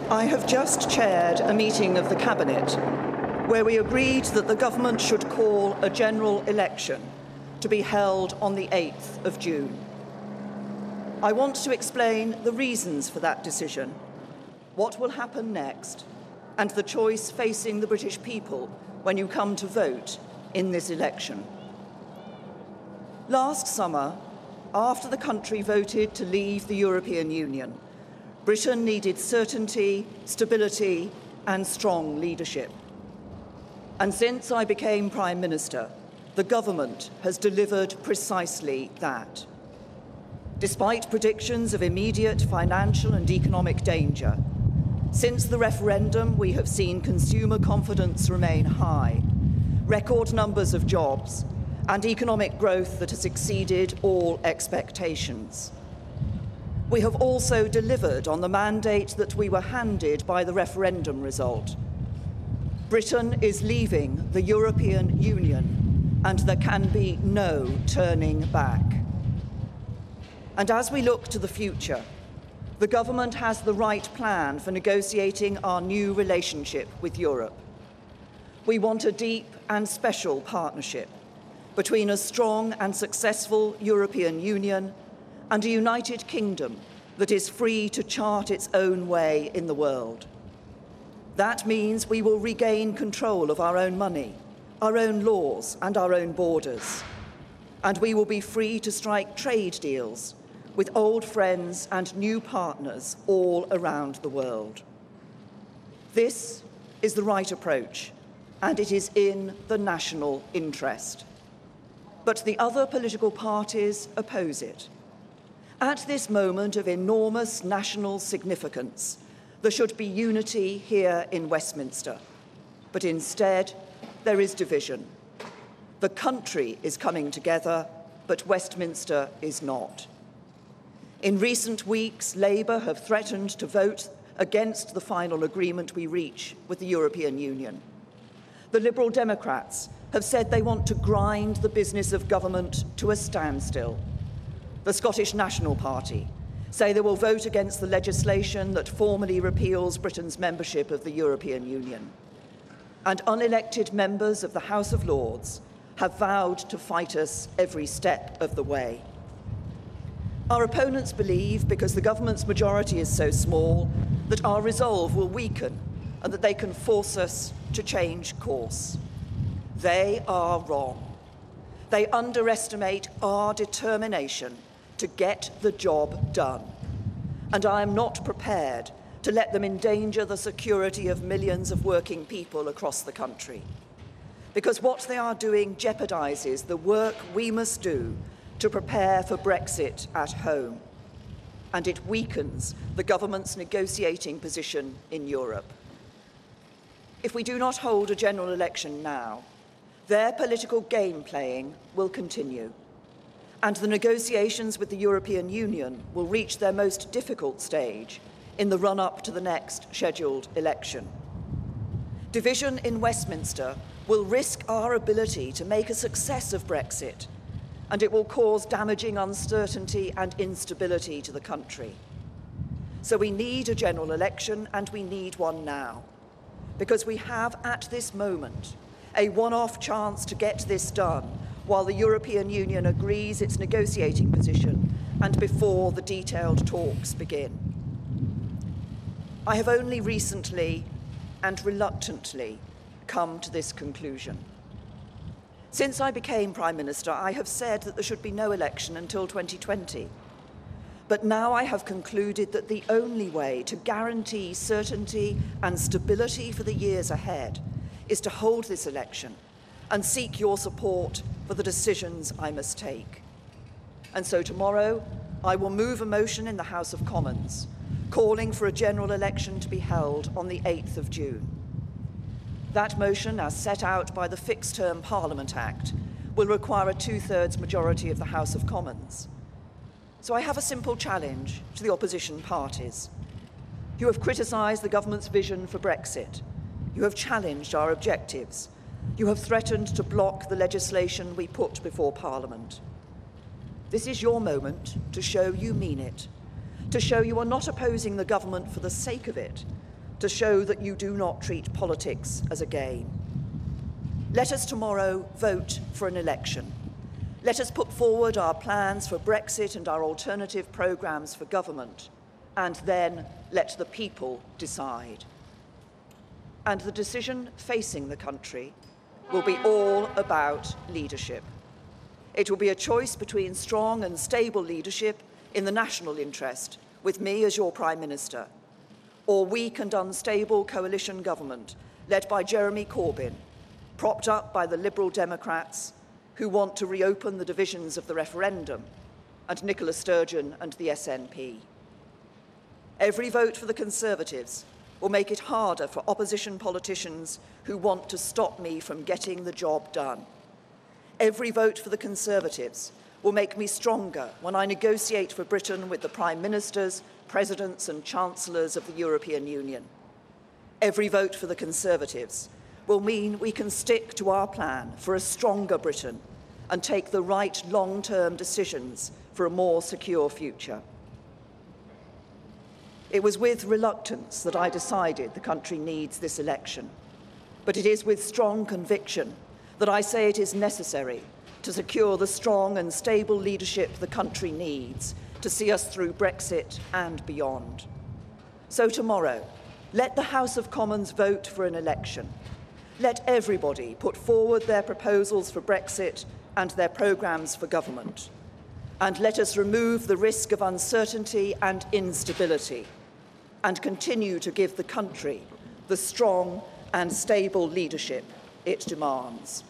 I have just chaired a meeting of the Cabinet where we agreed that the government should call a general election to be held on the 8th of June. I want to explain the reasons for that decision, what will happen next, and the choice facing the British people when you come to vote in this election. Last summer, after the country voted to leave the European Union, Britain needed certainty, stability, and strong leadership. And since I became Prime Minister, the government has delivered precisely that. Despite predictions of immediate financial and economic danger, since the referendum, we have seen consumer confidence remain high, record numbers of jobs, and economic growth that has exceeded all expectations. We have also delivered on the mandate that we were handed by the referendum result. Britain is leaving the European Union, and there can be no turning back. And as we look to the future, the government has the right plan for negotiating our new relationship with Europe. We want a deep and special partnership between a strong and successful European Union and a United Kingdom that is free to chart its own way in the world. That means we will regain control of our own money, our own laws, and our own borders. And we will be free to strike trade deals with old friends and new partners all around the world. This is the right approach, and it is in the national interest. But the other political parties oppose it. At this moment of enormous national significance, there should be unity here in Westminster. But instead, there is division. The country is coming together, but Westminster is not. In recent weeks, Labour have threatened to vote against the final agreement we reach with the European Union. The Liberal Democrats have said they want to grind the business of government to a standstill. The Scottish National Party say they will vote against the legislation that formally repeals Britain's membership of the European Union. And unelected members of the House of Lords have vowed to fight us every step of the way. Our opponents believe, because the government's majority is so small, that our resolve will weaken and that they can force us to change course. They are wrong. They underestimate our determination to get the job done. And I am not prepared to let them endanger the security of millions of working people across the country. Because what they are doing jeopardises the work we must do to prepare for Brexit at home. And it weakens the government's negotiating position in Europe. If we do not hold a general election now, their political game playing will continue, and the negotiations with the European Union will reach their most difficult stage in the run-up to the next scheduled election. Division in Westminster will risk our ability to make a success of Brexit, and it will cause damaging uncertainty and instability to the country. So we need a general election, and we need one now, because we have at this moment a one-off chance to get this done while the European Union agrees its negotiating position and before the detailed talks begin. I have only recently and reluctantly come to this conclusion. Since I became Prime Minister, I have said that there should be no election until 2020. But now I have concluded that the only way to guarantee certainty and stability for the years ahead is to hold this election and seek your support for the decisions I must take. And so tomorrow, I will move a motion in the House of Commons calling for a general election to be held on the 8th of June. That motion, as set out by the Fixed Term Parliament Act, will require a two-thirds majority of the House of Commons. So I have a simple challenge to the opposition parties. You have criticised the government's vision for Brexit. You have challenged our objectives. You have threatened to block the legislation we put before Parliament. This is your moment to show you mean it, to show you are not opposing the government for the sake of it, to show that you do not treat politics as a game. Let us tomorrow vote for an election. Let us put forward our plans for Brexit and our alternative programmes for government, and then let the people decide. And the decision facing the country will be all about leadership. It will be a choice between strong and stable leadership in the national interest, with me as your Prime Minister, or weak and unstable coalition government led by Jeremy Corbyn, propped up by the Liberal Democrats who want to reopen the divisions of the referendum, and Nicola Sturgeon and the SNP. Every vote for the Conservatives will make it harder for opposition politicians who want to stop me from getting the job done. Every vote for the Conservatives will make me stronger when I negotiate for Britain with the Prime Ministers, Presidents and Chancellors of the European Union. Every vote for the Conservatives will mean we can stick to our plan for a stronger Britain and take the right long-term decisions for a more secure future. It was with reluctance that I decided the country needs this election, but it is with strong conviction that I say it is necessary to secure the strong and stable leadership the country needs to see us through Brexit and beyond. So tomorrow, let the House of Commons vote for an election. Let everybody put forward their proposals for Brexit and their programmes for government. And let us remove the risk of uncertainty and instability and continue to give the country the strong and stable leadership it demands.